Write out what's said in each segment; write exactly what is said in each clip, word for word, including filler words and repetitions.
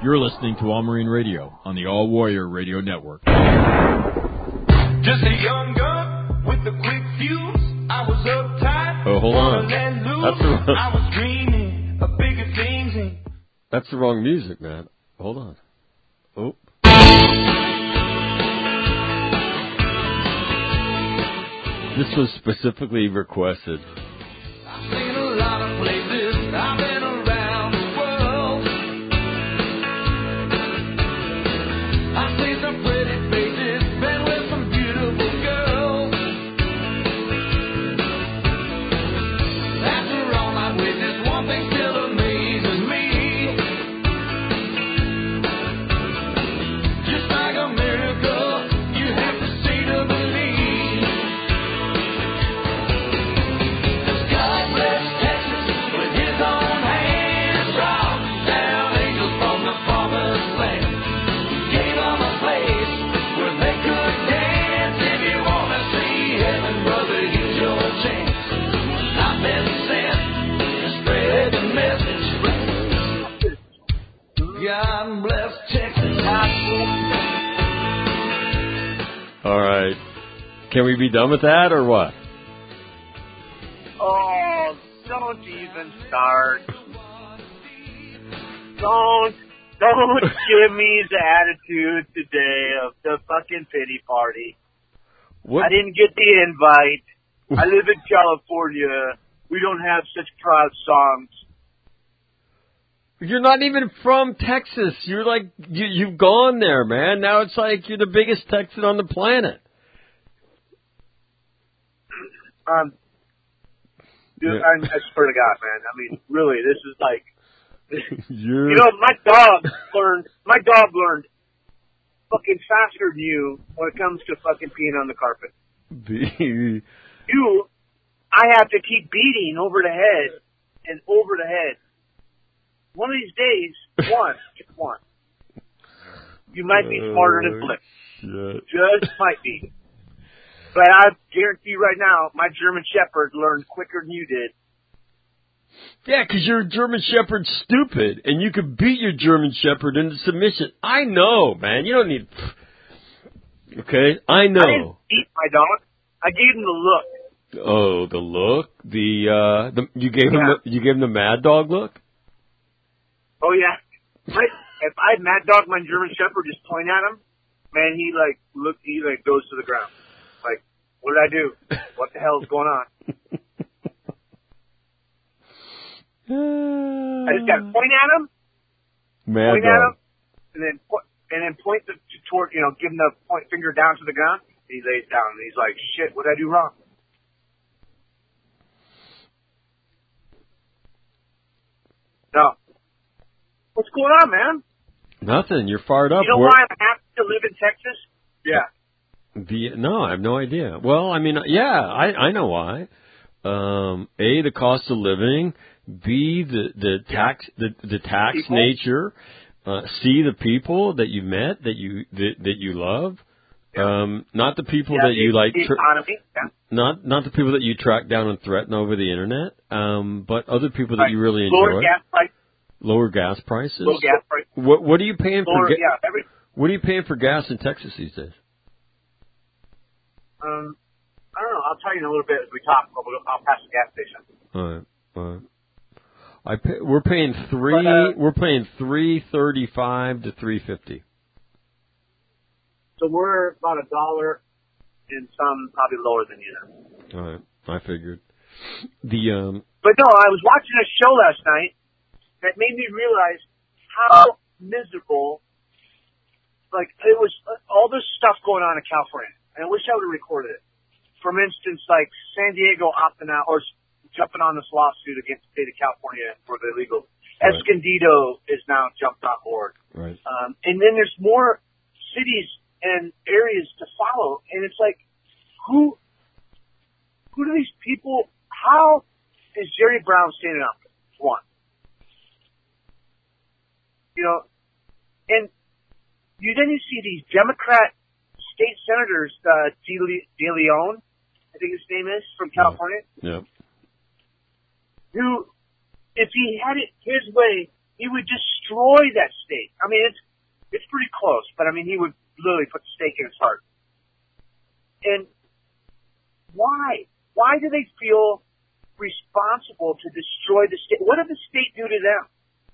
You're listening to All Marine Radio on the All Warrior Radio Network. Just a young gun with a quick fuse. I was uptight. Oh, hold on. That's the wrong. I was dreaming of bigger things. That's the wrong music, man. Hold on. Oh. This was specifically requested. I've seen a lot of places. I've been around the world. I've seen some pretty faces. Been with some beautiful girls. After all I've witnessed, one thing still amazes me. Just like a miracle, you have to see to believe. God bless Texas. All right. Can we be done with that or what? Oh, don't even start. Don't, don't give me the attitude today of the fucking pity party. What? I didn't get the invite. I live in California. We don't have such proud songs. You're not even from Texas. You're like, you, you've gone there, man. Now it's like you're the biggest Texan on the planet. Um, dude, Yeah. I'm, I swear to God, man. I mean, really, this is like, You're... you know, my dog learned, my dog learned fucking faster than you when it comes to fucking peeing on the carpet. The... You, I have to keep beating over the head and over the head. One of these days, one, just one, you might be smarter than Flick. Shit. Just might be. But I guarantee you right now, my German Shepherd learned quicker than you did. Yeah, because your German Shepherd's stupid, and you could beat your German Shepherd into submission. I know, man. You don't need... Okay? I know. I didn't beat my dog. I gave him the look. Oh, the look? The, uh... The, you gave him Yeah. the, you gave him the mad dog look? Oh, yeah. Right. If I mad dog my German Shepherd, just point at him, man, he, like, look, he, like, goes to the ground. Like, what did I do? What the hell is going on? I just got to point at him, Mad point at dog. him, and then po- and then point the, toward, you know, give him the point finger down to the ground. And he lays down, and he's like, shit, what did I do wrong? No. What's going on, man? Nothing. You're fired up. You know We're- why I'm happy to live in Texas? Yeah. The, no, I have no idea. Well, I mean, yeah, I, I know why. Um, A, the cost of living. B, the, the tax, the, the tax People. nature. Uh, C, the people that you met, that you, that, that you love. Yeah. Um, not the people Yeah, that you the, like, the tr- economy. Yeah. not, not the people that you track down and threaten over the internet. Um, but other people that Right. you really Lower enjoy. gas prices. Lower gas prices. Low gas prices. What, what are you paying Lower, for? Ga- yeah, every, what are you paying for gas in Texas these days? um, I don't know. I'll tell you in a little bit as we talk. I'll, I'll pass the gas station. All right, all right. I pay, we're paying three. But, uh, we're paying three thirty-five to three fifty. So we're about a dollar, and some probably lower than you. All right, I figured. The um. But no, I was watching a show last night that made me realize how miserable. Like it was all this stuff going on in California, and I wish I would have recorded it. For instance, like San Diego opting out or jumping on this lawsuit against the state of California for the illegal. Right. Escondido is now jumped on board. Right. Um, and then there's more cities and areas to follow. And it's like, who, who do these people, how is Jerry Brown standing up? One. You know, and you then you see these Democrat state senators, uh, De, Le- De Leon, I think his name is, from California. Yeah. Who, if he had it his way, he would destroy that state. I mean, it's it's pretty close, but I mean, he would literally put the stake in his heart. And why? Why do they feel responsible to destroy the state? What did the state do to them?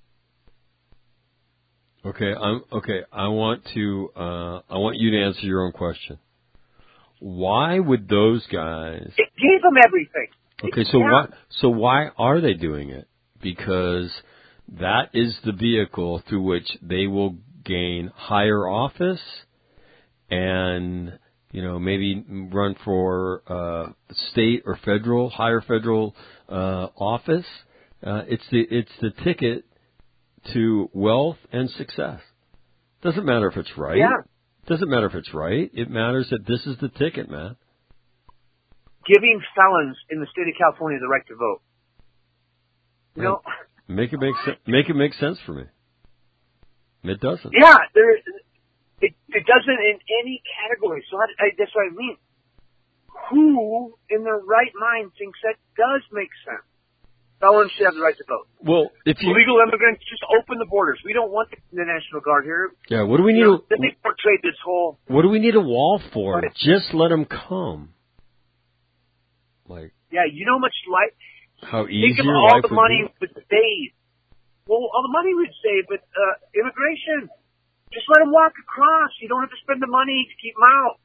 Okay, I'm okay. I want to. Uh, I want you to answer your own question. Why would those guys? It gave them everything. Okay, so yeah. why? So why are they doing it? Because that is the vehicle through which they will gain higher office, and you know maybe run for uh, state or federal, higher federal uh, office. Uh, it's the it's the ticket to wealth and success. Doesn't matter if it's right. Yeah. Doesn't matter if it's right. It matters that this is the ticket, man. Giving felons in the state of California the right to vote. You know, make it make sense. Make it make sense for me. It doesn't. Yeah, there. It, it doesn't in any category. So I, I, that's what I mean. Who in their right mind thinks that does make sense? Felons should have the right to vote. Well, if you illegal immigrants, just open the borders. We don't want the, the National Guard here. Yeah, what do we need? You know, a, they portrayed this whole. What do we need a wall for? Right. Just let them come. Like. Yeah, you know how much life. How easy Think of your all life the would money be. would save. Well, all the money would save, but uh, immigration. Just let them walk across. You don't have to spend the money to keep them out.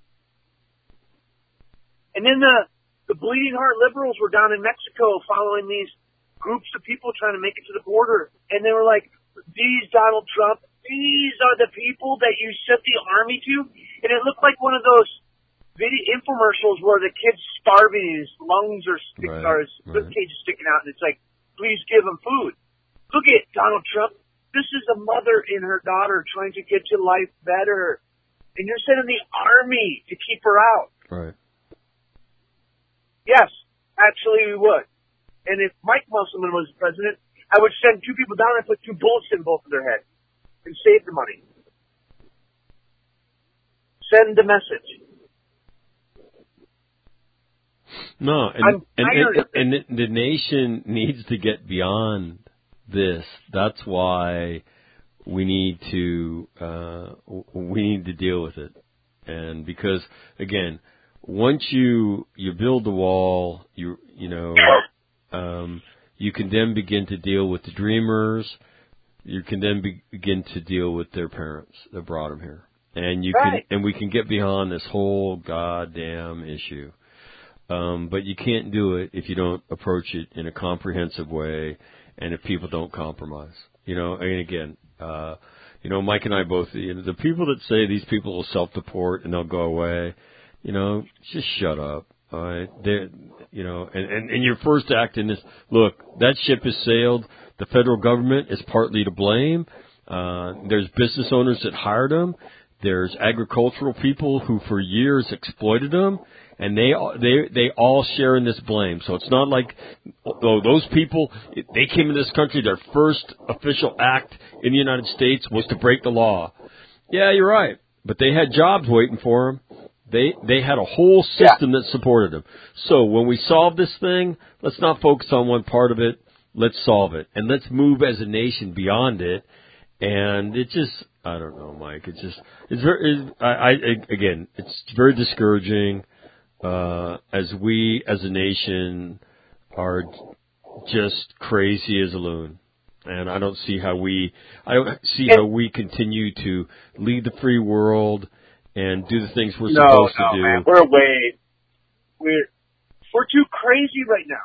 And then the the bleeding heart liberals were down in Mexico following these groups of people trying to make it to the border. And they were like, these, Donald Trump, these are the people that you sent the army to? And it looked like one of those video infomercials where the kid's starving, his lungs are sticking, right, or his rib right. cage is sticking out, and it's like, please give him food. Look at Donald Trump. This is a mother and her daughter trying to get your life better. And you're sending the army to keep her out. Right. Yes, actually we would. And if Mike Musselman was president, I would send two people down and put two bullets in both of their heads and save the money. Send the message. No, and I'm and, tired and, of and the nation needs to get beyond this. That's why we need to uh, we need to deal with it, and because again, once you you build the wall, you you know, um, you can then begin to deal with the dreamers. You can then be, begin to deal with their parents that brought them here, and you Right. can and we can get beyond this whole goddamn issue. Um, but you can't do it if you don't approach it in a comprehensive way, and if people don't compromise. You know, and again, uh, you know, Mike and I both, you know, the people that say these people will self-deport and they'll go away, you know, just shut up. All right, they, you know, and, and and your first act in this. Look, that ship has sailed. The federal government is partly to blame. Uh, there's business owners that hired them. There's agricultural people who for years exploited them. And they they they all share in this blame. So it's not like oh, those people, they came in this country, their first official act in the United States was to break the law. Yeah, you're right. But they had jobs waiting for them. They they had a whole system yeah. that supported them. So when we solve this thing, let's not focus on one part of it. Let's solve it. And let's move as a nation beyond it. And it just, I don't know, Mike. It's just, it's very, it, I, I, again, it's very discouraging. Uh, as we, as a nation, are just crazy as a loon. And I don't see how we, I don't see how we continue to lead the free world and do the things we're no, supposed no, to do. Man, we're way, we're, we're too crazy right now.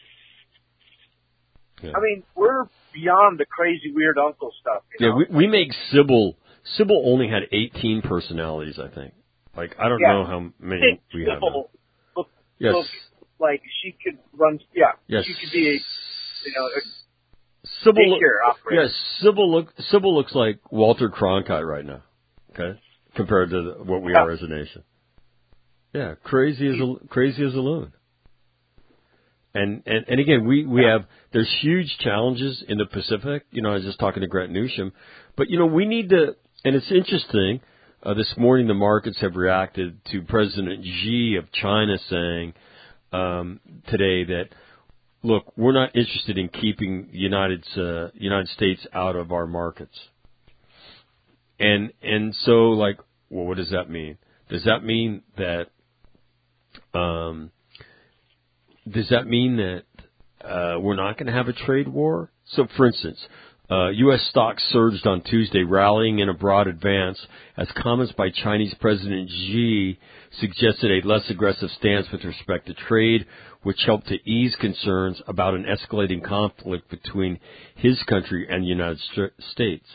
Yeah. I mean, we're beyond the crazy, weird uncle stuff. You know? Yeah, we, we make Sybil, Sybil only had eighteen personalities, I think. Like, I don't yeah. know how many we have now. Look, yes. look like she could run, yeah, yes. she could be, a, you know, a Sybil, look, operator. yes, Sybil, look, Sybil looks like Walter Cronkite right now, okay, compared to the, what we yeah. are as a nation. Yeah, crazy as a, crazy as a loon. And, and, and again, we, we have, there's huge challenges in the Pacific. You know, I was just talking to Grant Newsham. But, you know, we need to, and it's interesting, uh, this morning the markets have reacted to President Xi of China saying um, today that look, we're not interested in keeping United uh, United States out of our markets. And and so, like, well, what does that mean? Does that mean that um, does that mean that uh, we're not going to have a trade war? So, for instance, uh, U S stocks surged on Tuesday, rallying in a broad advance as comments by Chinese President Xi suggested a less aggressive stance with respect to trade, which helped to ease concerns about an escalating conflict between his country and the United States.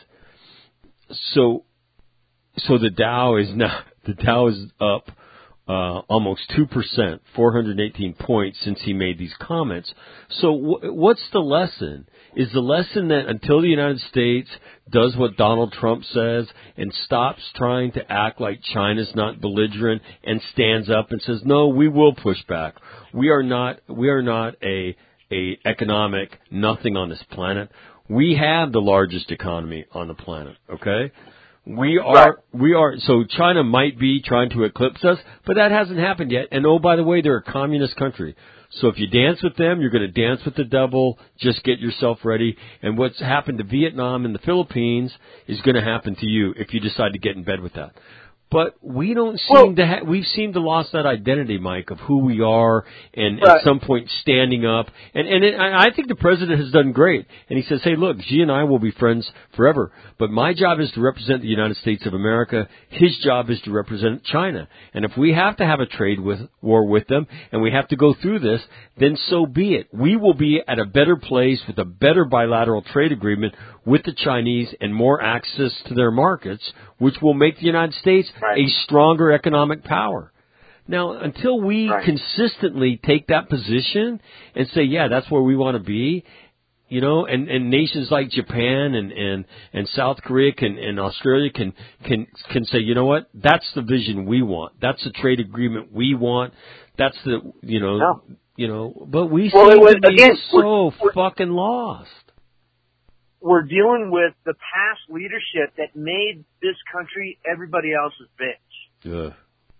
So, so the Dow is now the Dow is up uh, almost two percent, four hundred eighteen points since he made these comments. So, w- what's the lesson? Is the lesson that until the United States does what Donald Trump says and stops trying to act like China's not belligerent and stands up and says, no, we will push back. We are not. We are not a a economic nothing on this planet. We have the largest economy on the planet, okay? We are, right. we are, so China might be trying to eclipse us, but that hasn't happened yet. And oh, by the way, they're a communist country. So if you dance with them, you're going to dance with the devil. Just get yourself ready. And what's happened to Vietnam and the Philippines is going to happen to you if you decide to get in bed with that. But we don't seem well, to ha- we've seemed to lost that identity, Mike, of who we are, and right. at some point standing up. And and it, I think the president has done great. And he says, hey, look, Xi and I will be friends forever. But my job is to represent the United States of America. His job is to represent China. And if we have to have a trade with, war with them, and we have to go through this, then so be it. We will be at a better place with a better bilateral trade agreement with the Chinese and more access to their markets, which will make the United States right. a stronger economic power. Now, until we right. consistently take that position and say, yeah, that's where we want to be, you know, and, and nations like Japan and, and, and South Korea can, and Australia can, can, can say, you know what, that's the vision we want. That's the trade agreement we want. That's the, you know, no. you know, but we well, seem was, to be again, so we're, fucking lost. We're dealing with the past leadership that made this country everybody else's bitch. Yeah.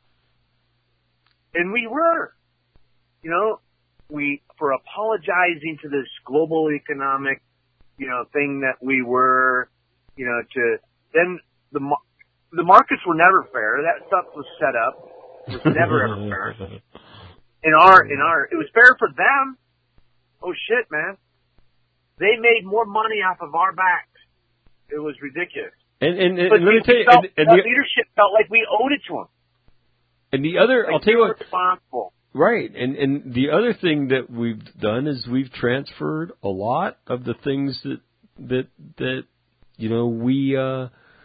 And we were, you know, we, for apologizing to this global economic, you know, thing that we were, you know, to, then the, the markets were never fair. That stuff was set up. It was never ever fair. In our, in our, it was fair for them. Oh shit, man. They made more money off of our backs. It was ridiculous. And, and, and, but and let me tell you, felt, and, and the the, leadership felt like we owed it to them. And the other, like I'll tell you what, responsible. Right, and and the other thing that we've done is we've transferred a lot of the things that that that you know we uh,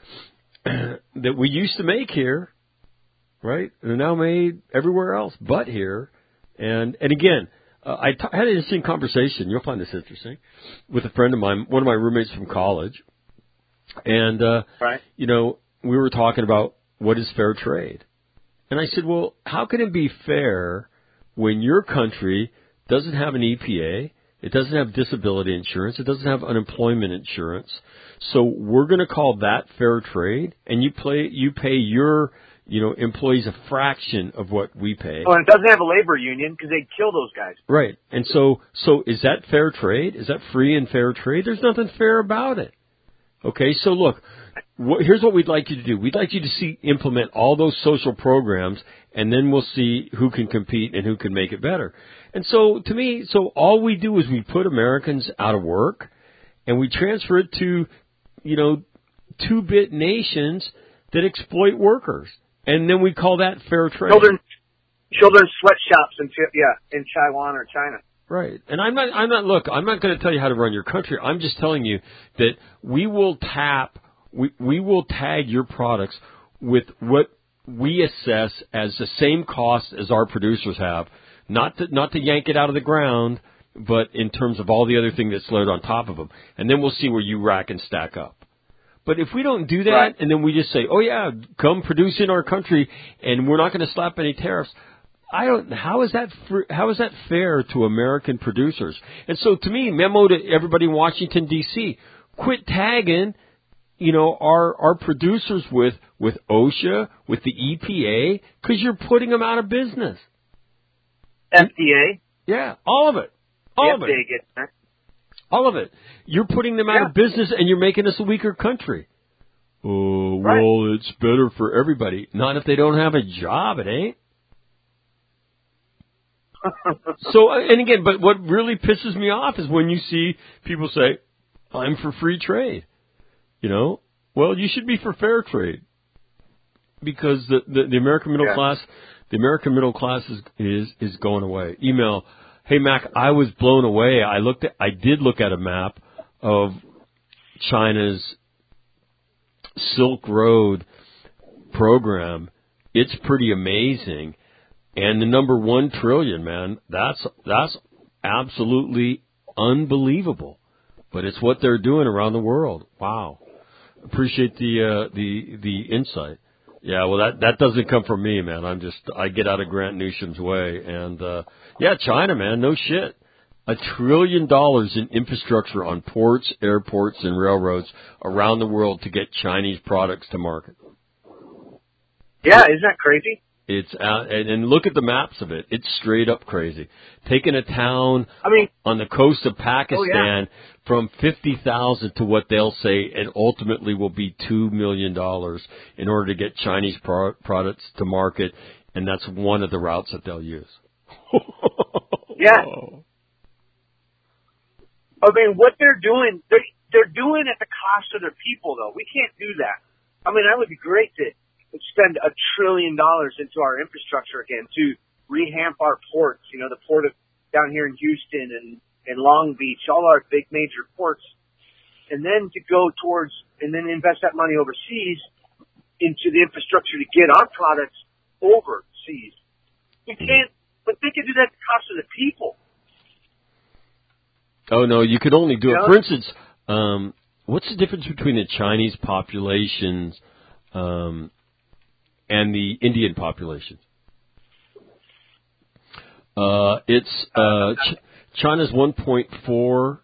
that we used to make here, right? They're now made everywhere else but here, and and again. Uh, I t- had an interesting conversation. You'll find this interesting with a friend of mine, one of my roommates from college, and uh, right. you know, we were talking about what is fair trade, and I said, well, how can it be fair when your country doesn't have an E P A, it doesn't have disability insurance, it doesn't have unemployment insurance, so we're going to call that fair trade, and you play you pay your you know, employees a fraction of what we pay. Oh, and it doesn't have a labor union because they'd kill those guys. Right. And so, so is that fair trade? Is that free and fair trade? There's nothing fair about it. Okay. So look, wh- here's what we'd like you to do. We'd like you to see, implement all those social programs, and then we'll see who can compete and who can make it better. And so to me, so all we do is we put Americans out of work and we transfer it to, you know, two-bit nations that exploit workers. And then we call that fair trade. Children, children's sweatshops in yeah in Taiwan or China. Right. And I'm not. I'm not. Look, I'm not going to tell you how to run your country. I'm just telling you that we will tap. We we will tag your products with what we assess as the same cost as our producers have. Not to not to yank it out of the ground, but in terms of all the other things that's layered on top of them. And then we'll see where you rack and stack up. But if we don't do that, right. and then we just say, oh, yeah, come produce in our country, and we're not going to slap any tariffs, I don't. How is that fr- how is that fair to American producers? And so, to me, memo to everybody in Washington, D C, quit tagging, you know, our our producers with, with OSHA, with the E P A, because you're putting them out of business. F D A? Yeah, all of it. All if of it. they get that. All of it. You're putting them out Yeah. of business, and you're making us a weaker country. Oh, Right. well, it's better for everybody. Not if they don't have a job, it ain't. So, and again, but what really pisses me off is when you see people say, I'm for free trade. You know? Well, you should be for fair trade. Because the, the, the American middle Yeah. class, the American middle class is, is, is going away. Email, hey Mac, I was blown away. I looked at, I did look at a map of China's Silk Road program. It's pretty amazing. And the number one trillion, man, that's, that's absolutely unbelievable. But it's what they're doing around the world. Wow. Appreciate the, uh, the, the insight. Yeah, well, that, that doesn't come from me, man. I'm just, I get out of Grant Newsom's way. And, uh, yeah, China, man, no shit. A trillion dollars in infrastructure on ports, airports, and railroads around the world to get Chinese products to market. Yeah, isn't that crazy? It's out, and, and look at the maps of it. It's straight up crazy. Taking a town I mean, on the coast of Pakistan oh, yeah. from fifty thousand to what they'll say and ultimately will be two million dollars in order to get Chinese pro- products to market, and that's one of the routes that they'll use. Yeah. I mean, what they're doing, they're, they're doing at the cost of their people, though. We can't do that. I mean, that would be great to spend a trillion dollars into our infrastructure again to rehab our ports, you know, the port of down here in Houston and, and Long Beach, all our big major ports, and then to go towards, and then invest that money overseas into the infrastructure to get our products overseas. We can't, but they can do that at the cost of the people. Oh, no, you could only do You it. know? For instance, um, what's the difference between the Chinese populations um, and the Indian populations? Uh, it's uh, Ch- China's one point four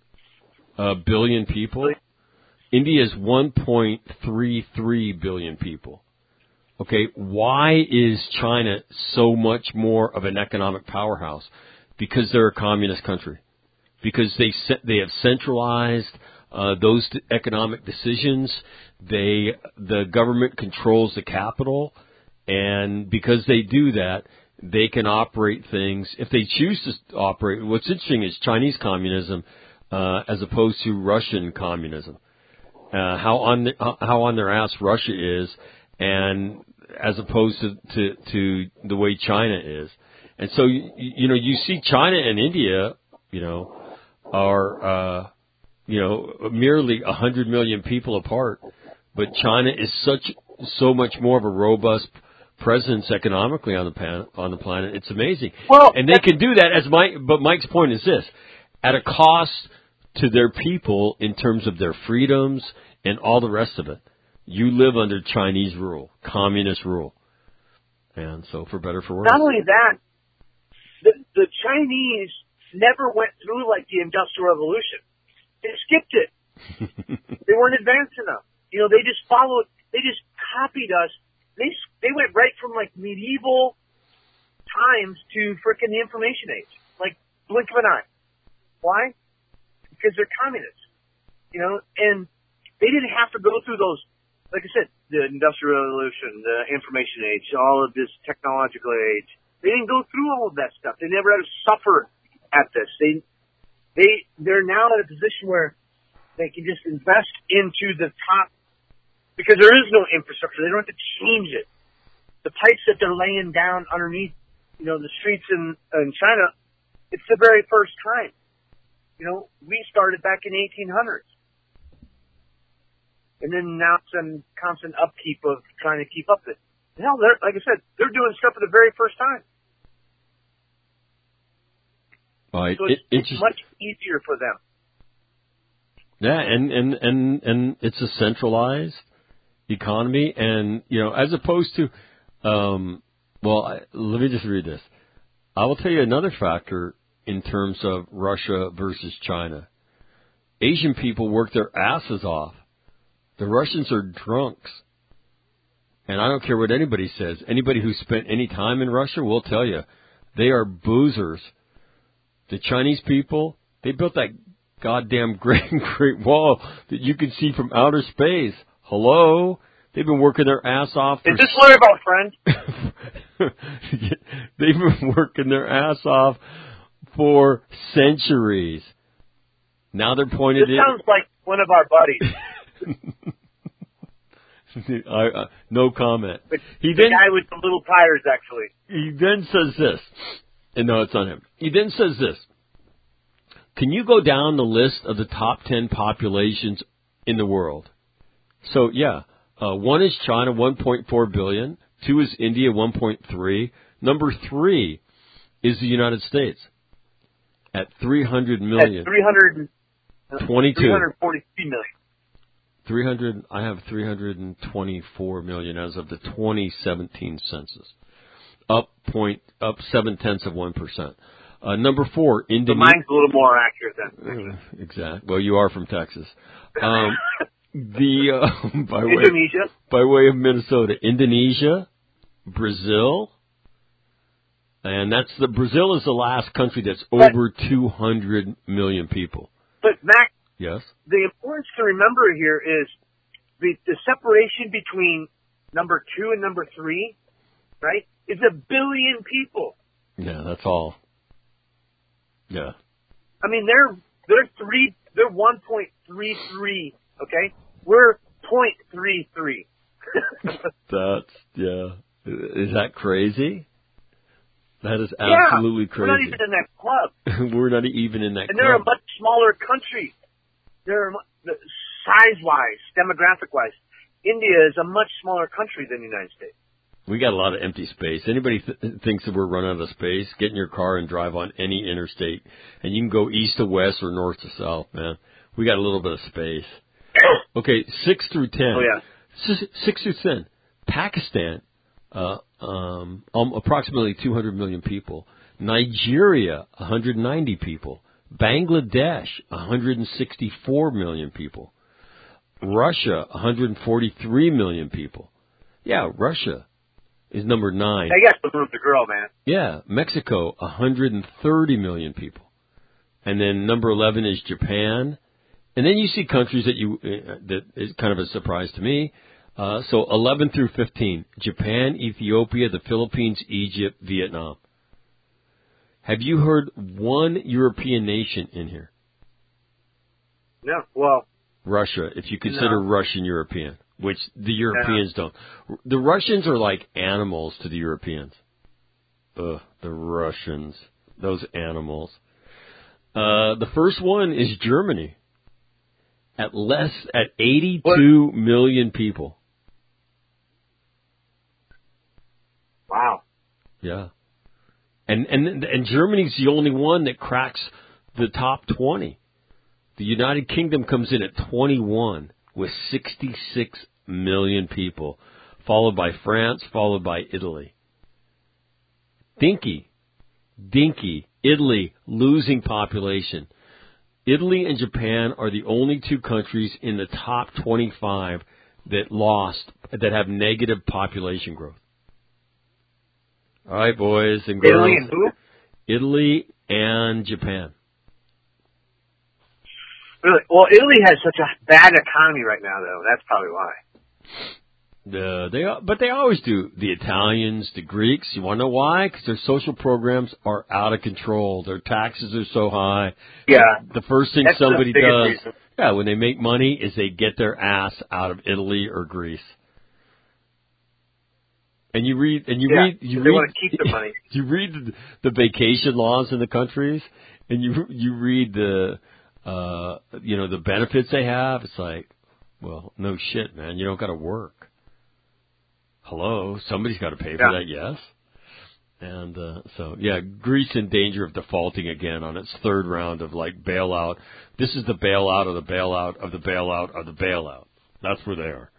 uh, billion people. India's one point three three billion people. Okay, why is China so much more of an economic powerhouse? Because they're a communist country. Because they they have centralized uh, those economic decisions. They the government controls the capital, and because they do that, they can operate things if they choose to operate. What's interesting is Chinese communism uh, as opposed to Russian communism. Uh, how on the, how on their ass Russia is, and as opposed to, to to the way China is. And so you, you know you see China and India, you know, are uh, you know merely a hundred million people apart, but China is such so much more of a robust presence economically on the pan, on the planet. It's amazing. Well, and they can do that as Mike. But Mike's point is this: at a cost to their people in terms of their freedoms and all the rest of it. You live under Chinese rule, communist rule. And so for better or for worse. Not only that, the, the Chinese never went through like the Industrial Revolution. They skipped it. They weren't advanced enough. You know, they just followed, they just copied us. They, they went right from like medieval times to frickin' the information age. Like blink of an eye. Why? Because they're communists, you know, and they didn't have to go through those, like I said, the Industrial Revolution, the information age, all of this technological age. They didn't go through all of that stuff. They never had to suffer at this. They, they, they're now in a position where they can just invest into the top, because there is no infrastructure. They don't have to change it. The pipes that they're laying down underneath, you know, the streets in, in China, it's the very first time. You know, we started back in eighteen hundreds. And then now it's in constant upkeep of trying to keep up with it. Hell, they're, like I said, they're doing stuff for the very first time. Right. So it's, it, it's just, much easier for them. Yeah, and, and, and, and it's a centralized economy. And, you know, as opposed to, um, well, I, let me just read this. I will tell you another factor in terms of Russia versus China. Asian people work their asses off. The Russians are drunks. And I don't care what anybody says. Anybody who spent any time in Russia will tell you they are boozers. The Chinese people, they built that goddamn Great Great Wall that you can see from outer space. Hello? They've been working their ass off. For Is this Larry about friends? They've been working their ass off for centuries. Now they're pointed This in. sounds like one of our buddies. I, uh, no comment. The, he the then, guy with the little tires, actually. He then says this. And no, it's not him. He then says this. Can you go down the list of the top ten populations in the world? So, yeah. Uh, one is China, one point four billion. Two is India, one point three. Number three is the United States at three hundred million. At three hundred twenty-two. three hundred forty-three million. three hundred, I have three hundred twenty-four million as of the twenty seventeen census. Up point, up seven tenths of one percent. Uh, number four, Indonesia. So mine's a little more accurate then. Uh, exactly. Well, you are from Texas. Um, the uh, by way Indonesia. Of, by way of Minnesota, Indonesia, Brazil, and that's the Brazil is the last country that's but, over two hundred million people. But Mac, yes, the importance to remember here is the the separation between number two and number three, right? Is a billion people. Yeah, that's all. Yeah. I mean, they're they're three. They're one point three three. Okay, we're point three three. That's yeah. Is that crazy? That is yeah, absolutely crazy. We're not even in that club. We're not even in that and club. And they're a much smaller country. They're size-wise, demographic-wise, India is a much smaller country than the United States. We got a lot of empty space. Anybody th- thinks that we're running out of space, get in your car and drive on any interstate, and you can go east to west or north to south, man. We got a little bit of space. Okay, six through ten. Oh, yeah. S- six through ten. Pakistan, uh, um, um, approximately two hundred million people. Nigeria, one hundred ninety people. Bangladesh, one hundred sixty-four million people. Russia, one hundred forty-three million people. Yeah, Russia is number nine. I guess the move the girl, man. Yeah, Mexico, one hundred thirty million people. And then number eleven is Japan. And then you see countries that you uh, that is kind of a surprise to me. Uh, so eleven through fifteen, Japan, Ethiopia, the Philippines, Egypt, Vietnam. Have you heard one European nation in here? No, well. Russia, if you consider no. Russian European, which the Europeans no. don't. The Russians are like animals to the Europeans. Ugh, the Russians. Those animals. Uh, the first one is Germany. At less, at eighty-two what? million people. Wow. Yeah. And, and, and Germany's the only one that cracks the top twenty. The United Kingdom comes in at twenty-one with sixty-six million people, followed by France, followed by Italy. Dinky. Dinky. Italy losing population. Italy and Japan are the only two countries in the top twenty-five that lost, that have negative population growth. All right, boys and girls. Italy and who? Italy and Japan. Really? Well, Italy has such a bad economy right now, though. That's probably why. Uh, they, but they always do. The Italians, the Greeks. You want to know why? Because their social programs are out of control. Their taxes are so high. Yeah. The first thing That's somebody the does, reason. yeah, when they make money, is they get their ass out of Italy or Greece. And you read, and you yeah, read, you they read, want to keep the money. You read the, the vacation laws in the countries, and you you read the, uh, you know, the benefits they have. It's like, well, no shit, man. You don't got to work. Hello, somebody's got to pay for yeah. that, yes. And uh, so, yeah, Greece in danger of defaulting again on its third round of like bailout. This is the bailout of the bailout of the bailout of the bailout. That's where they are.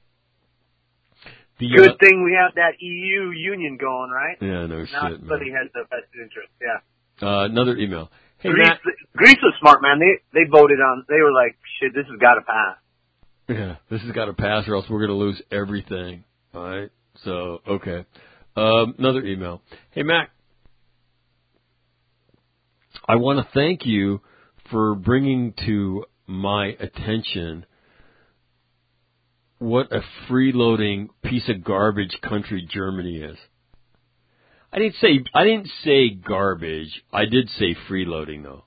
The, Good uh, thing we have that E U union going, right? Yeah, no now shit, man. Everybody has the vested interest, yeah. Uh, another email. Hey, Greece, Matt. Greece was smart, man. They they voted on, they were like, shit, this has got to pass. Yeah, this has got to pass or else we're going to lose everything. All right? So, okay. Um, another email. Hey, Mac. I want to thank you for bringing to my attention what a freeloading piece of garbage country Germany is. I didn't say I didn't say garbage. I did say freeloading, though.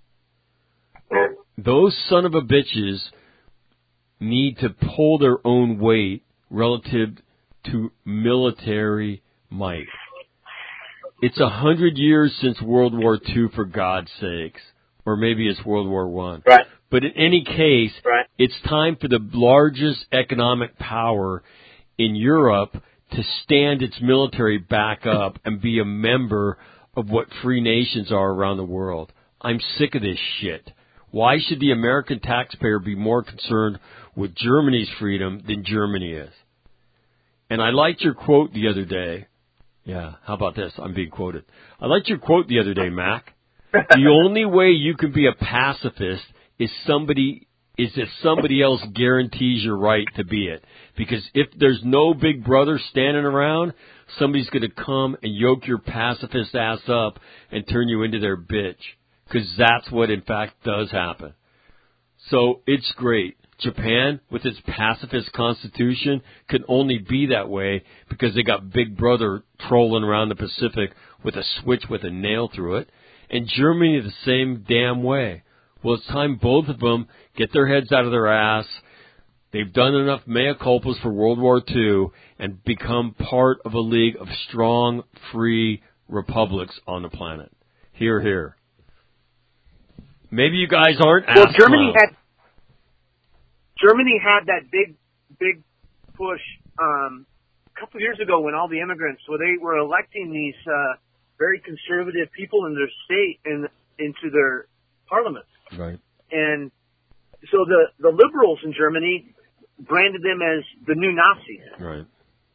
Those son of a bitches need to pull their own weight relative to military might. It's a hundred years since World War Two, for God's sakes. Or maybe it's World War One. Right. But in any case, right. It's time for the largest economic power in Europe to stand its military back up and be a member of what free nations are around the world. I'm sick of this shit. Why should the American taxpayer be more concerned with Germany's freedom than Germany is? And I liked your quote the other day. Yeah, how about this? I'm being quoted. I liked your quote the other day, Mac. The only way you can be a pacifist is somebody is if somebody else guarantees your right to be it. Because if there's no big brother standing around, somebody's going to come and yoke your pacifist ass up and turn you into their bitch. Because that's what, in fact, does happen. So it's great. Japan, with its pacifist constitution, can only be that way because they got Big Brother trolling around the Pacific with a switch with a nail through it. And Germany the same damn way. Well, it's time both of them get their heads out of their ass. They've done enough mea culpas for World War Two and become part of a league of strong, free republics on the planet. Hear, hear. Maybe you guys aren't Well, ass Germany clowns. had Germany had that big, big push um, a couple of years ago when all the immigrants, so they were electing these uh, very conservative people in their state in, into their parliament. Right. And so the, the liberals in Germany branded them as the new Nazis. Right.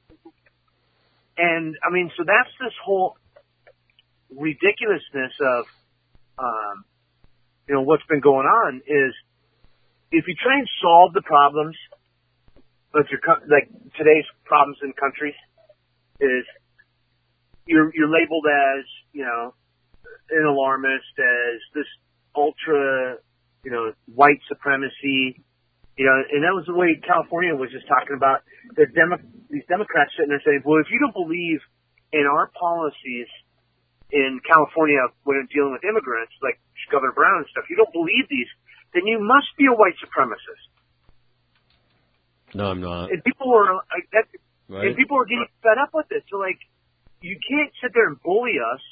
And, I mean, so that's this whole ridiculousness of, um, you know, what's been going on is if you try and solve the problems, like, your, like today's problems in countries, is you're, you're labeled as, you know, an alarmist, as this ultra, you know, white supremacy, you know, and that was the way California was just talking about the Demo- these Democrats sitting there saying, well, if you don't believe in our policies in California when dealing with immigrants, like Governor Brown and stuff, you don't believe these, then you must be a white supremacist. No, I'm not. And people were like that, Right. and people were getting fed up with it. So, like, you can't sit there and bully us.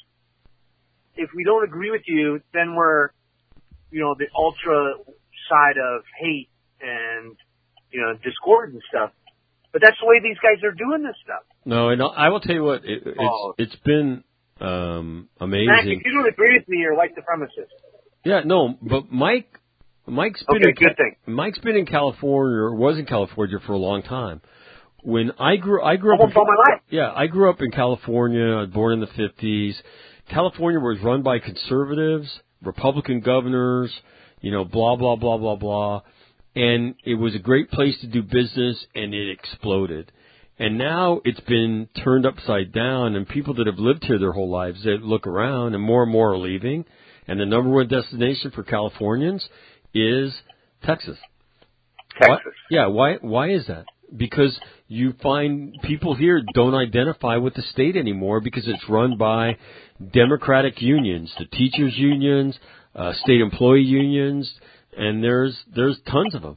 If we don't agree with you, then we're, you know, the ultra side of hate and, you know, discord and stuff. But that's the way these guys are doing this stuff. No, and I will tell you what, it, Oh. it's it's been um, amazing. Mac, if you don't agree with me, you're a white supremacist. Yeah, no, but Mike, Mike's been Okay, in, good thing. Mike's been in California or was in California for a long time. When I grew, I grew up. Almost in, all my life. Yeah, I grew up in California. I was born in the fifties. California was run by conservatives, Republican governors, you know, blah blah blah blah blah, and it was a great place to do business, and it exploded. And now it's been turned upside down, and people that have lived here their whole lives, they look around, and more and more are leaving. And the number one destination for Californians is Texas. Texas. Why, yeah, why why is that? Because you find people here don't identify with the state anymore because it's run by Democratic unions, the teachers' unions, uh, state employee unions, and there's there's tons of them.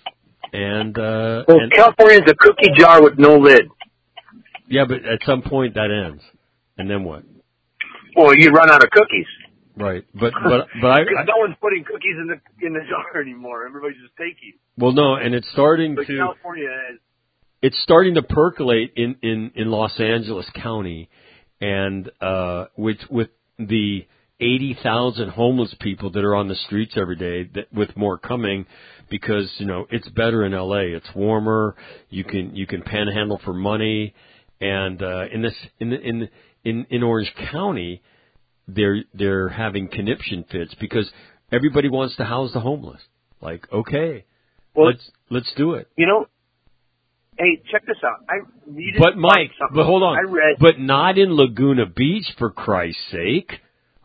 And uh, Well, and, California's a cookie jar with no lid. yeah, but at some point that ends, and then what? Well, you run out of cookies. Right, but but but I, I no one's putting cookies in the in the jar anymore. Everybody's just taking. well no, and it's starting But to. California is. It's starting to percolate in, in, in Los Angeles County, and uh, with with the eighty thousand homeless people that are on the streets every day, that, with more coming, because you know it's better in L A. It's warmer. You can you can panhandle for money, and uh, in this in the, in in in Orange County, they're they're having conniption fits because everybody wants to house the homeless. Like, okay, Well, let's let's do it. You know. Hey, check this out. I you just But Mike, something. but hold on. I read. But not in Laguna Beach, for Christ's sake.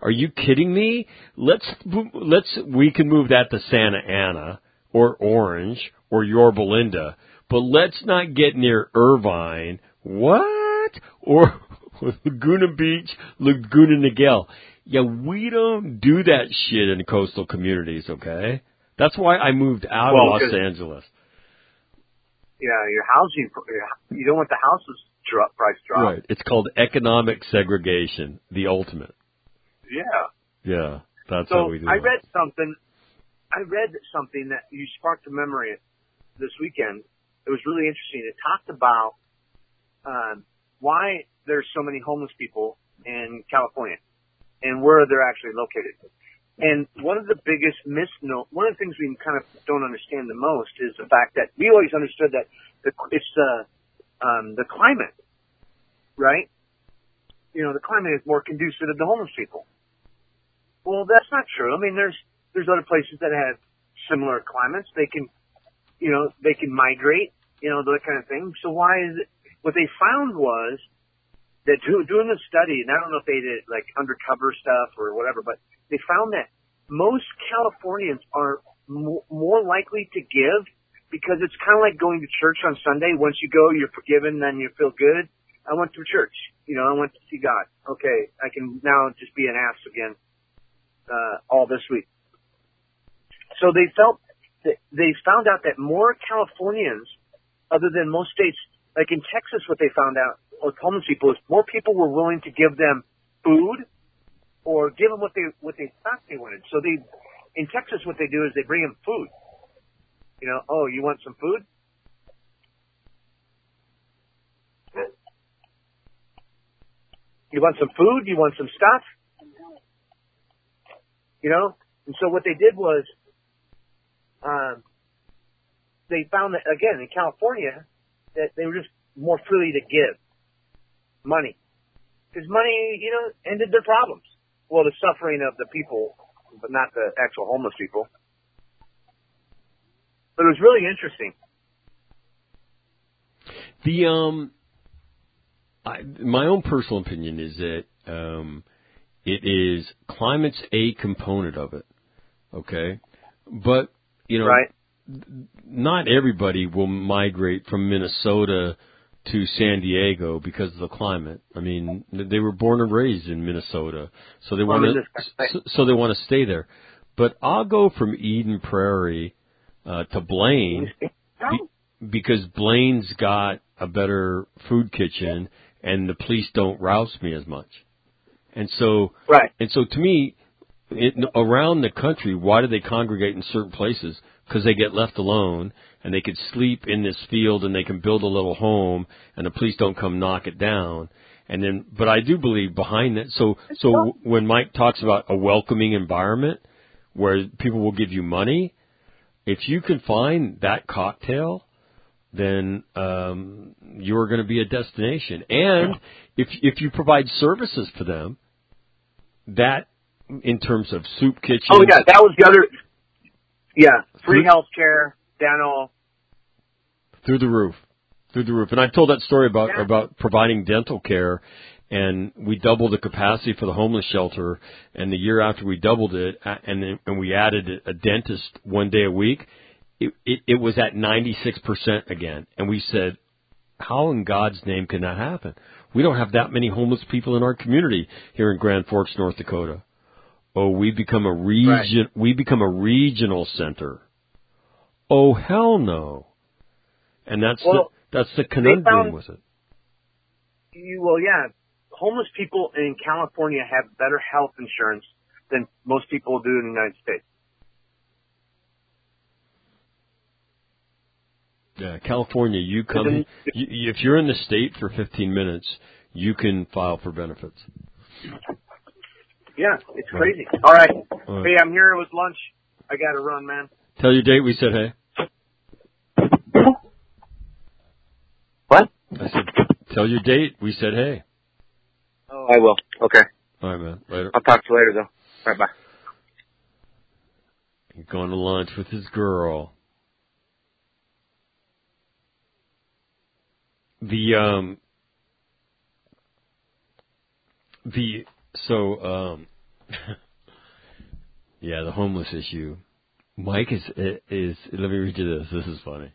Are you kidding me? Let's let's we can move that to Santa Ana or Orange or Yorba Linda, but let's not get near Irvine. What? Or Laguna Beach, Laguna Niguel. Yeah, we don't do that shit in coastal communities, okay? That's why I moved out well, of Los Angeles. Yeah, your housing, you don't want the houses drop, price drop. Right. It's called economic segregation, the ultimate. Yeah. Yeah, that's so how we do I it. read something, I read something that you sparked a memory this weekend. It was really interesting. It talked about um, why there's so many homeless people in California and where they're actually located. And one of the biggest misno- one of the things we kind of don't understand the most is the fact that we always understood that the, it's the, um, the climate, right? You know, the climate is more conducive to the homeless people. Well, that's not true. I mean, there's, there's other places that have similar climates. They can, you know, they can migrate, you know, that kind of thing. So why is it, what they found was that do, doing the study, and I don't know if they did like undercover stuff or whatever, but they found that most Californians are m- more likely to give because it's kind of like going to church on Sunday. Once you go, you're forgiven, then you feel good. I went to church. You know, I went to see God. Okay, I can now just be an ass again uh, all this week. So they felt that they found out that more Californians, other than most states, like in Texas, what they found out with homeless people is more people were willing to give them food or give them what they what they thought they wanted. So they, in Texas, what they do is they bring them food. You know, oh, you want some food? You want some food? You want some stuff? You know? And so what they did was, um, they found that, again, in California, that they were just more freely to give money. Because money, you know, ended their problems. Well, the suffering of the people, but not the actual homeless people. But it was really interesting. The um, I, my own personal opinion is that um, it is climate's a component of it. Okay, but you know, right. not everybody will migrate from Minnesota to San Diego because of the climate. I mean, they were born and raised in Minnesota, so they want to so, so they want to stay there. But I'll go from Eden Prairie uh, to Blaine be, because Blaine's got a better food kitchen, and the police don't rouse me as much. And so, right. And so, to me, it, around the country, why do they congregate in certain places? Because they get left alone, and they could sleep in this field, and they can build a little home, and the police don't come knock it down. And then, but I do believe behind that. So, so when Mike talks about a welcoming environment where people will give you money, if you can find that cocktail, then um, you're going to be a destination. And if if you provide services for them, that in terms of soup kitchens. Oh yeah, that was the other. Yeah, free health care, dental. Through the roof. Through the roof. And I've told that story about, yeah. about providing dental care, and we doubled the capacity for the homeless shelter, and the year after we doubled it, and and we added a dentist one day a week, it, it, it was at ninety-six percent again. And we said, how in God's name can that happen? We don't have that many homeless people in our community here in Grand Forks, North Dakota. Oh, we become a region. Right. We become a regional center. Oh, hell no! And that's well, the, that's the conundrum found, with it. You, well, yeah, homeless people in California have better health insurance than most people do in the United States. Yeah, California, you come in, you, if you're in the state for fifteen minutes, you can file for benefits. Yeah, it's crazy. Right. All, right. All right. Hey, I'm here with lunch. I got to run, man. Tell your date we said hey. What? I said, tell your date we said hey. Oh, I will. Okay. All right, man. Later. I'll talk to you later, though. All right, bye. He's going to lunch with his girl. The, um, the, so, um, Yeah, the homeless issue. Mike is, is, let me read you this. This is funny.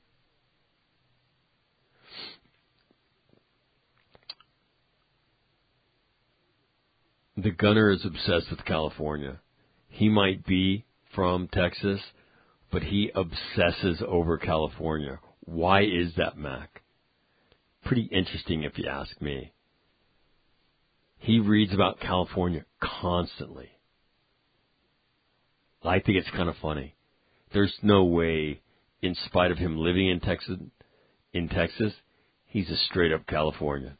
The gunner is obsessed with California. He might be from Texas, but he obsesses over California. Why is that, Mac? Pretty interesting if you ask me. He reads about California constantly. I think it's kind of funny. There's no way, in spite of him living in Texas, in Texas, he's a straight up Californian.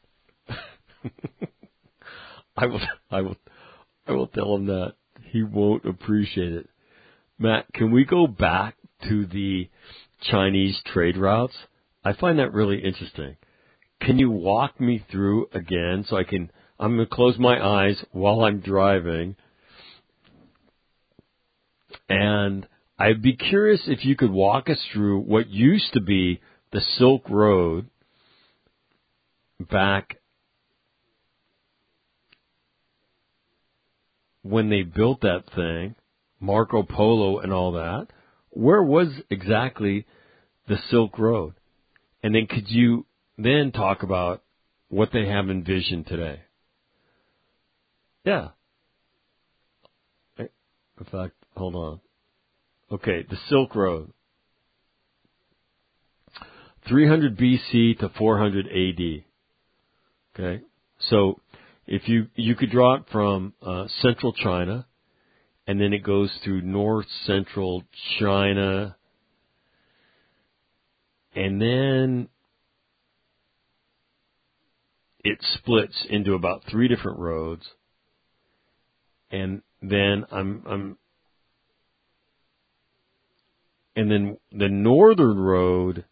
I will, I will, I will tell him that. He won't appreciate it. Matt, can we go back to the Chinese trade routes? I find that really interesting. Can you walk me through again so I can, I'm going to close my eyes while I'm driving. And I'd be curious if you could walk us through what used to be the Silk Road back when they built that thing, Marco Polo and all that. Where was exactly the Silk Road? And then could you then talk about what they have envisioned today? Yeah. In fact, hold on. Okay, the Silk Road. three hundred B C to four hundred A D. Okay, so if you you could draw it from uh, central China, and then it goes through north central China, and then it splits into about three different roads, and then I'm I'm and then the northern road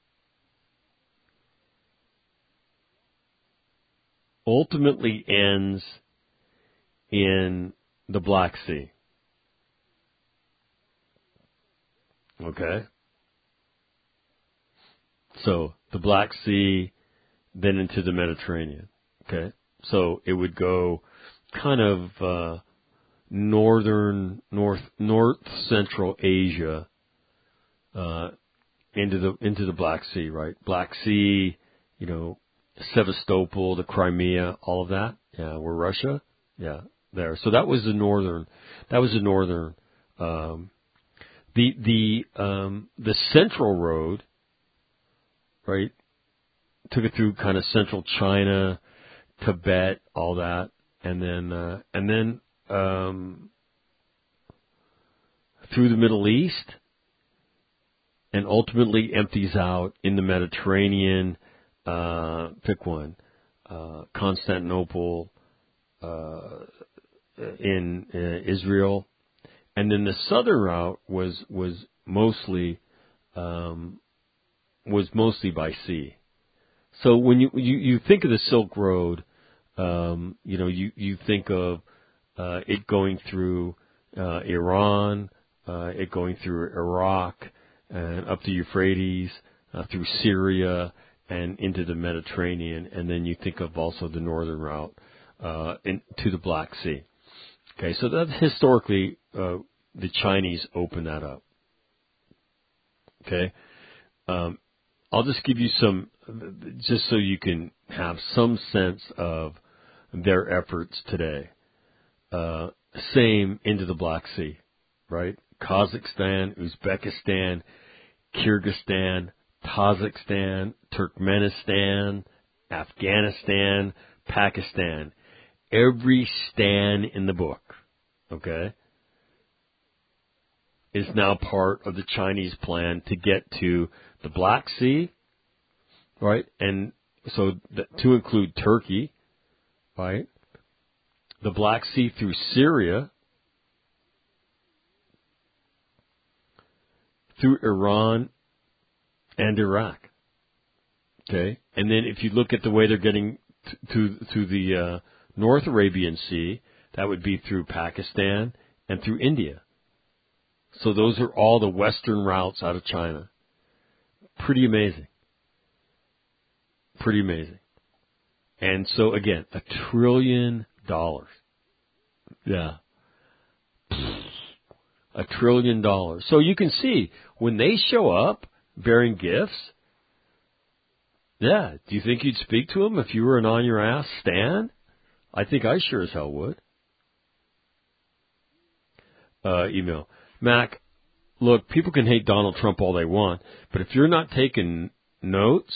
ultimately ends in the Black Sea. Okay? So, the Black Sea, then into the Mediterranean. Okay? So, it would go kind of uh, northern, north, north central Asia uh, into the into the Black Sea, right? Black Sea, you know, Sevastopol, the Crimea, all of that. Yeah, where Russia. Yeah, there. So that was the northern. That was the northern. Um, the the um, the central road, right? Took it through kind of central China, Tibet, all that, and then uh, and then um, through the Middle East, and ultimately empties out in the Mediterranean. Uh, pick one, uh, Constantinople, uh, in uh, Israel, and then the southern route was was mostly um, was mostly by sea. So when you you, you think of the Silk Road, um, you know you you think of uh, it going through uh, Iran, uh, it going through Iraq, and up the Euphrates, uh, through Syria, and into the Mediterranean, and then you think of also the northern route uh, in, to the Black Sea. Okay, so that historically uh, the Chinese opened that up. Okay, um, I'll just give you some, just so you can have some sense of their efforts today. Uh, same into the Black Sea, right? Kazakhstan, Uzbekistan, Kyrgyzstan, Tajikistan, Turkmenistan, Afghanistan, Pakistan. Every stan in the book, okay, is now part of the Chinese plan to get to the Black Sea, right? And so th- to include Turkey, right? The Black Sea through Syria, through Iran, and Iraq. Okay, and then if you look at the way they're getting t- to to the uh, North Arabian Sea, that would be through Pakistan and through India. So those are all the western routes out of China. Pretty amazing. Pretty amazing. And so again, a trillion dollars. Yeah. A trillion dollars. So you can see, when they show up bearing gifts, yeah, do you think you'd speak to them if you were an on-your-ass Stan? I think I sure as hell would. Uh, email. Mac, look, people can hate Donald Trump all they want, but if you're not taking notes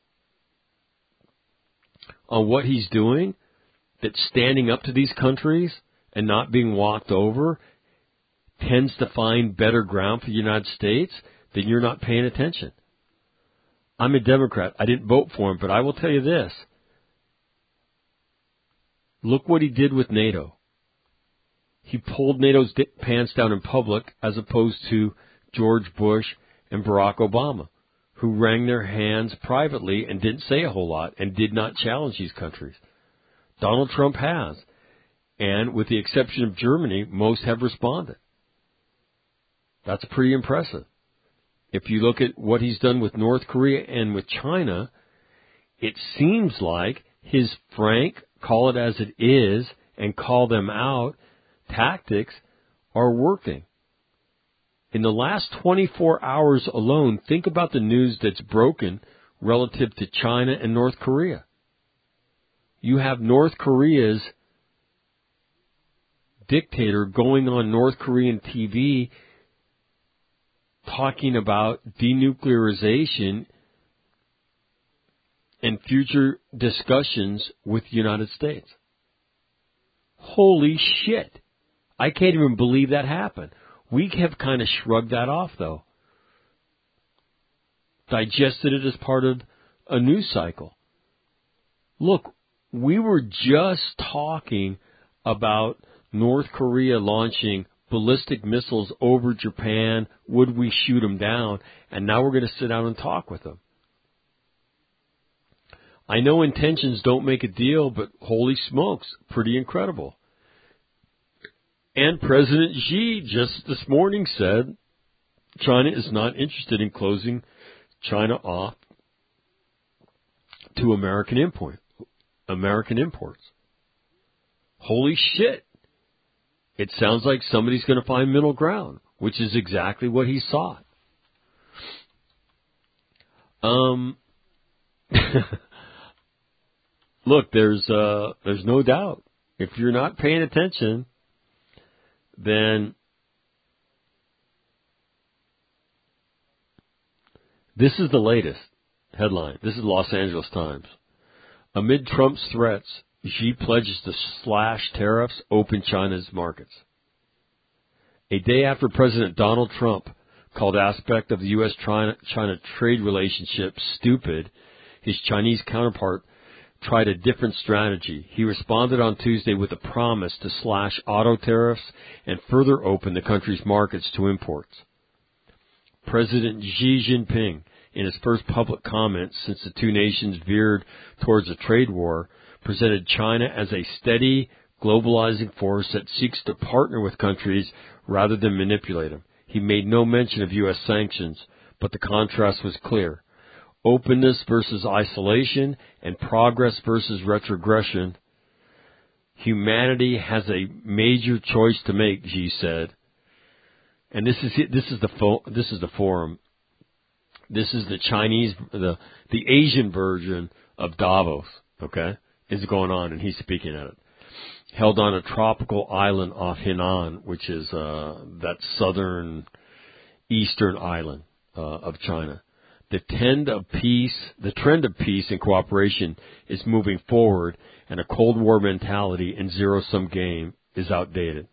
on what he's doing, that's standing up to these countries and not being walked over, tends to find better ground for the United States, then you're not paying attention. I'm a Democrat. I didn't vote for him, but I will tell you this. Look what he did with NATO. He pulled NATO's pants down in public as opposed to George Bush and Barack Obama, who wrung their hands privately and didn't say a whole lot and did not challenge these countries. Donald Trump has. And with the exception of Germany, most have responded. That's pretty impressive. If you look at what he's done with North Korea and with China, it seems like his frank, call it as it is, and call them out tactics are working. In the last twenty-four hours alone, think about the news that's broken relative to China and North Korea. You have North Korea's dictator going on North Korean T V talking about denuclearization and future discussions with the United States. Holy shit. I can't even believe that happened. We have kind of shrugged that off, though. Digested it as part of a news cycle. Look, we were just talking about North Korea launching ballistic missiles over Japan. Would we shoot them down? And now we're going to sit down and talk with them. I know intentions don't make a deal, but holy smokes, pretty incredible. And President Xi just this morning said China is not interested in closing China off to American import, American imports. Holy shit. It sounds like somebody's going to find middle ground, which is exactly what he sought. Um, look, there's uh, there's no doubt. If you're not paying attention, then this is the latest headline. This is Los Angeles Times. Amid Trump's threats, Xi pledges to slash tariffs, open China's markets. A day after President Donald Trump called aspect of the U S China trade relationship stupid, his Chinese counterpart tried a different strategy. He responded on Tuesday with a promise to slash auto tariffs and further open the country's markets to imports. President Xi Jinping, in his first public comments since the two nations veered towards a trade war, presented China as a steady, globalizing force that seeks to partner with countries rather than manipulate them. He made no mention of U S sanctions, but the contrast was clear. Openness versus isolation and progress versus retrogression. Humanity has a major choice to make, Xi said. And this is this is the fo- this is the forum. This is the Chinese, the the Asian version of Davos. Okay, is going on, and he's speaking at it. Held on a tropical island off Henan, which is uh, that southern eastern island uh, of China. The trend of peace, the trend of peace and cooperation is moving forward, and a Cold War mentality and zero-sum game is outdated.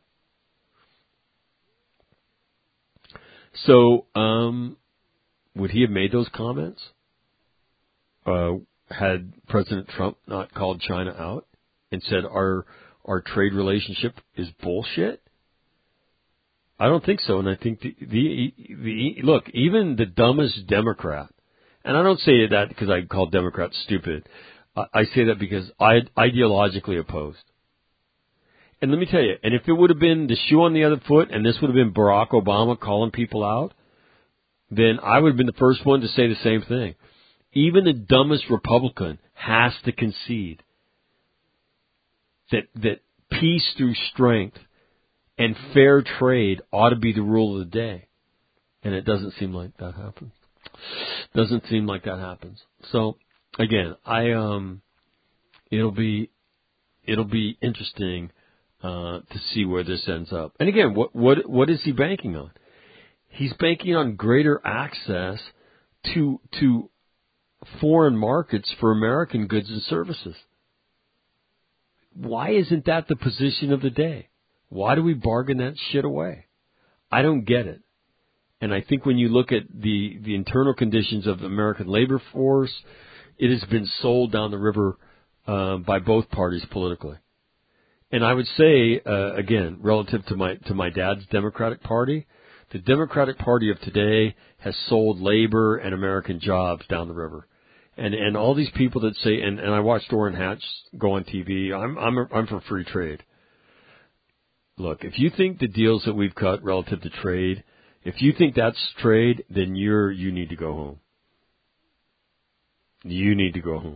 So, um, would he have made those comments? Uh, had President Trump not called China out and said our our trade relationship is bullshit? I don't think so, and I think the, the the look, even the dumbest Democrat, and I don't say that because I call Democrats stupid. I, I say that because I ideologically opposed. And let me tell you, and if it would have been the shoe on the other foot, and this would have been Barack Obama calling people out, then I would have been the first one to say the same thing. Even the dumbest Republican has to concede that that peace through strength and fair trade ought to be the rule of the day. And it doesn't seem like that happens. Doesn't seem like that happens. So, again, I um, it'll be it'll be interesting uh, to see where this ends up. And again, what what what is he banking on? He's banking on greater access to to foreign markets for American goods and services. Why isn't that the position of the day? Why do we bargain that shit away? I don't get it. And I think when you look at the, the internal conditions of the American labor force, it has been sold down the river uh, by both parties politically. And I would say, uh, again, relative to my to my dad's Democratic Party, the Democratic Party of today has sold labor and American jobs down the river. And and all these people that say, and, and I watched Orrin Hatch go on T V, I'm I'm I'm for free trade. Look, if you think the deals that we've cut relative to trade, if you think that's trade, then you're you need to go home. You need to go home.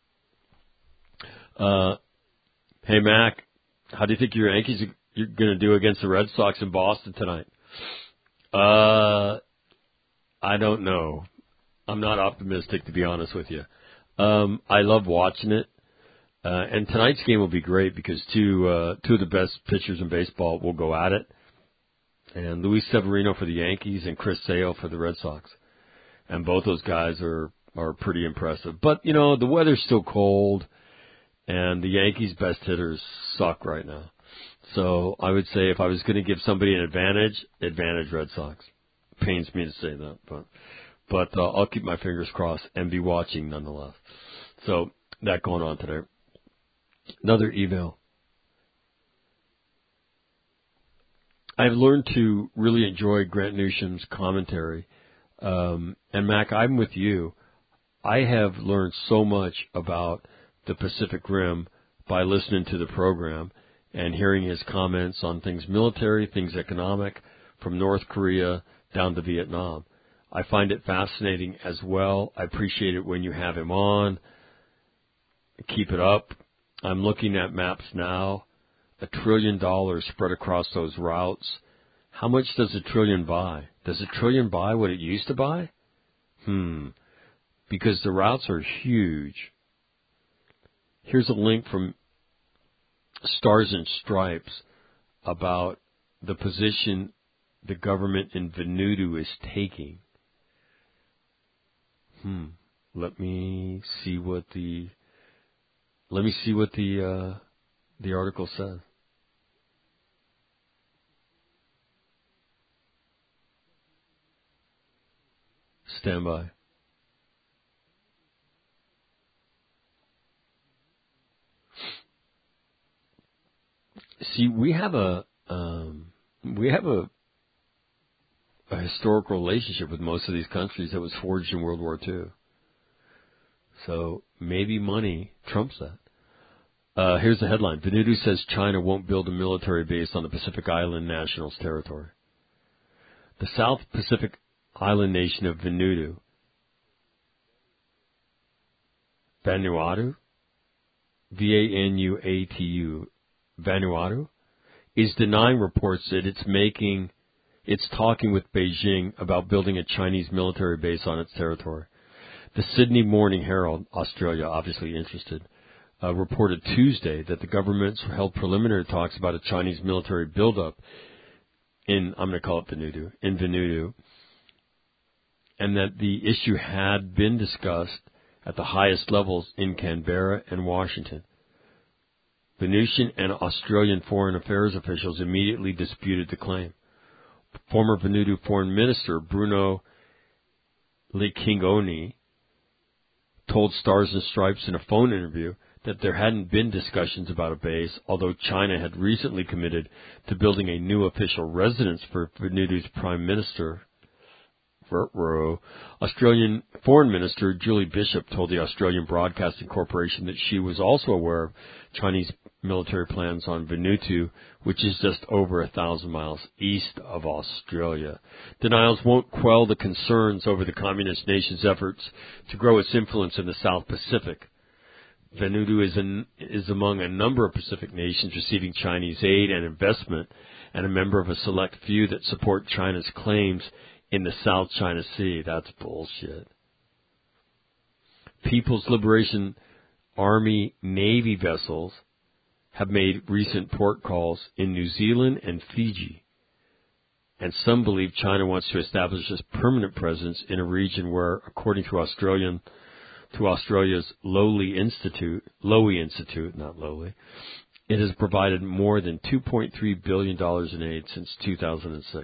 Uh, hey Mac, how do you think your Yankees are going to do against the Red Sox in Boston tonight? Uh, I don't know. I'm not optimistic, to be honest with you. Um, I love watching it. Uh, and tonight's game will be great because two uh, two of the best pitchers in baseball will go at it. And Luis Severino for the Yankees and Chris Sale for the Red Sox. And both those guys are, are pretty impressive. But, you know, the weather's still cold, and the Yankees' best hitters suck right now. So I would say if I was going to give somebody an advantage, advantage Red Sox. Pains me to say that, but... But uh, I'll keep my fingers crossed and be watching nonetheless. So that going on today. Another email. I've learned to really enjoy Grant Newsom's commentary. Um, and Mac, I'm with you. I have learned so much about the Pacific Rim by listening to the program and hearing his comments on things military, things economic, from North Korea down to Vietnam. I find it fascinating as well. I appreciate it when you have him on. Keep it up. I'm looking at maps now. A trillion dollars spread across those routes. How much does a trillion buy? Does a trillion buy what it used to buy? Hmm. Because the routes are huge. Here's a link from Stars and Stripes about the position the government in Vanuatu is taking. Hmm. Let me see what the let me see what the uh, the article says. Stand by. See, we have a um, we have a a historical relationship with most of these countries that was forged in World War Two. So maybe money trumps that. Uh, here's the headline. Vanuatu says China won't build a military base on the Pacific Island Nationals territory. The South Pacific island nation of Vanuatu, Vanuatu, V A N U A T U, Vanuatu, is denying reports that it's making It's talking with Beijing about building a Chinese military base on its territory. The Sydney Morning Herald, Australia, obviously interested, uh, reported Tuesday that the governments held preliminary talks about a Chinese military buildup in, I'm going to call it Vanuatu, in Vanuatu, and that the issue had been discussed at the highest levels in Canberra and Washington. Venusian and Australian foreign affairs officials immediately disputed the claim. Former Vanuatu Foreign Minister Bruno Lekingouni told Stars and Stripes in a phone interview that there hadn't been discussions about a base, although China had recently committed to building a new official residence for Vanuatu's Prime Minister. Australian Foreign Minister Julie Bishop told the Australian Broadcasting Corporation that she was also aware of Chinese military plans on Vanuatu, which is just over a thousand miles east of Australia. Denials won't quell the concerns over the communist nation's efforts to grow its influence in the South Pacific. Vanuatu is, an, is among a number of Pacific nations receiving Chinese aid and investment, and a member of a select few that support China's claims in the South China Sea. That's bullshit. People's Liberation Army Navy vessels have made recent port calls in New Zealand and Fiji. And some believe China wants to establish a permanent presence in a region where, according to Australian, to Australia's Lowly Institute, Lowy Institute, not Lowly, it has provided more than two point three billion dollars in aid since two thousand six.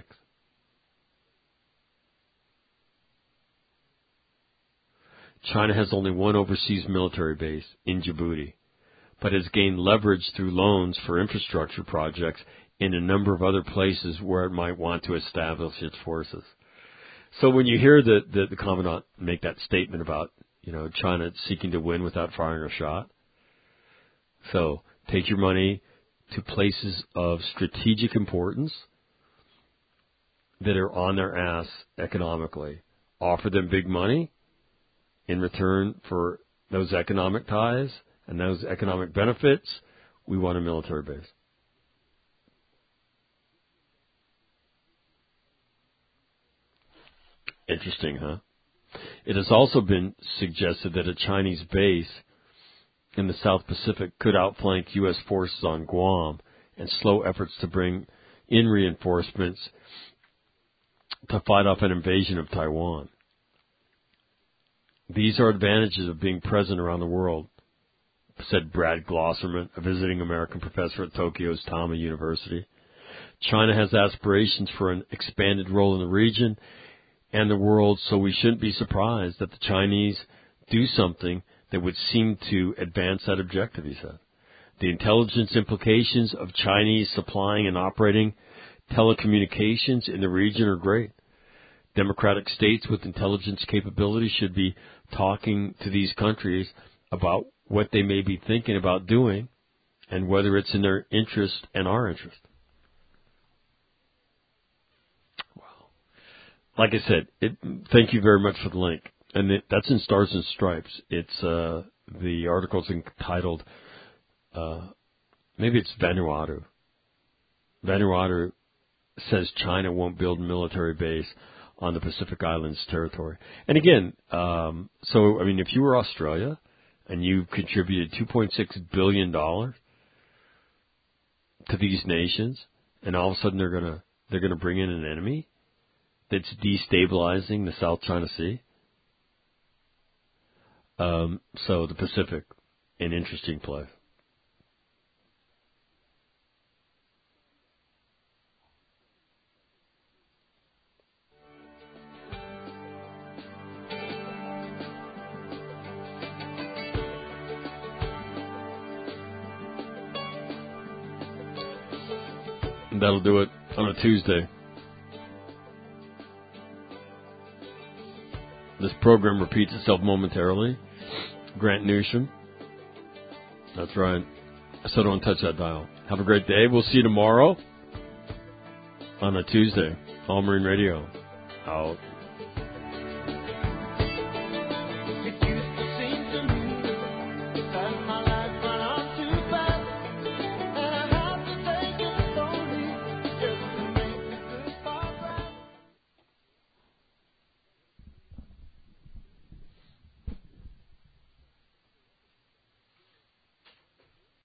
China has only one overseas military base in Djibouti, but has gained leverage through loans for infrastructure projects in a number of other places where it might want to establish its forces. So when you hear the, the, the commandant make that statement about, you know, China seeking to win without firing a shot, so take your money to places of strategic importance that are on their ass economically. Offer them big money in return for those economic ties and those economic benefits. We want a military base. Interesting, huh? It has also been suggested that a Chinese base in the South Pacific could outflank U S forces on Guam and slow efforts to bring in reinforcements to fight off an invasion of Taiwan. These are advantages of being present around the world, said Brad Glosserman, a visiting American professor at Tokyo's Tama University. China has aspirations for an expanded role in the region and the world, so we shouldn't be surprised that the Chinese do something that would seem to advance that objective, he said. The intelligence implications of Chinese supplying and operating telecommunications in the region are great. Democratic states with intelligence capabilities should be talking to these countries about what they may be thinking about doing and whether it's in their interest and our interest. Like I said, it, thank you very much for the link. And it, that's in Stars and Stripes. It's, uh, the article's entitled, uh, maybe it's Vanuatu. Vanuatu says China won't build a military base on the Pacific Islands territory. And again, um, so, I mean, if you were Australia and you contributed two point six billion dollars to these nations, and all of a sudden they're gonna, they're gonna bring in an enemy that's destabilizing the South China Sea. Um, so the Pacific, an interesting place. And that'll do it on a Tuesday. This program repeats itself momentarily. Grant Newsham. That's right. So don't touch that dial. Have a great day. We'll see you tomorrow on a Tuesday. All Marine Radio. Out.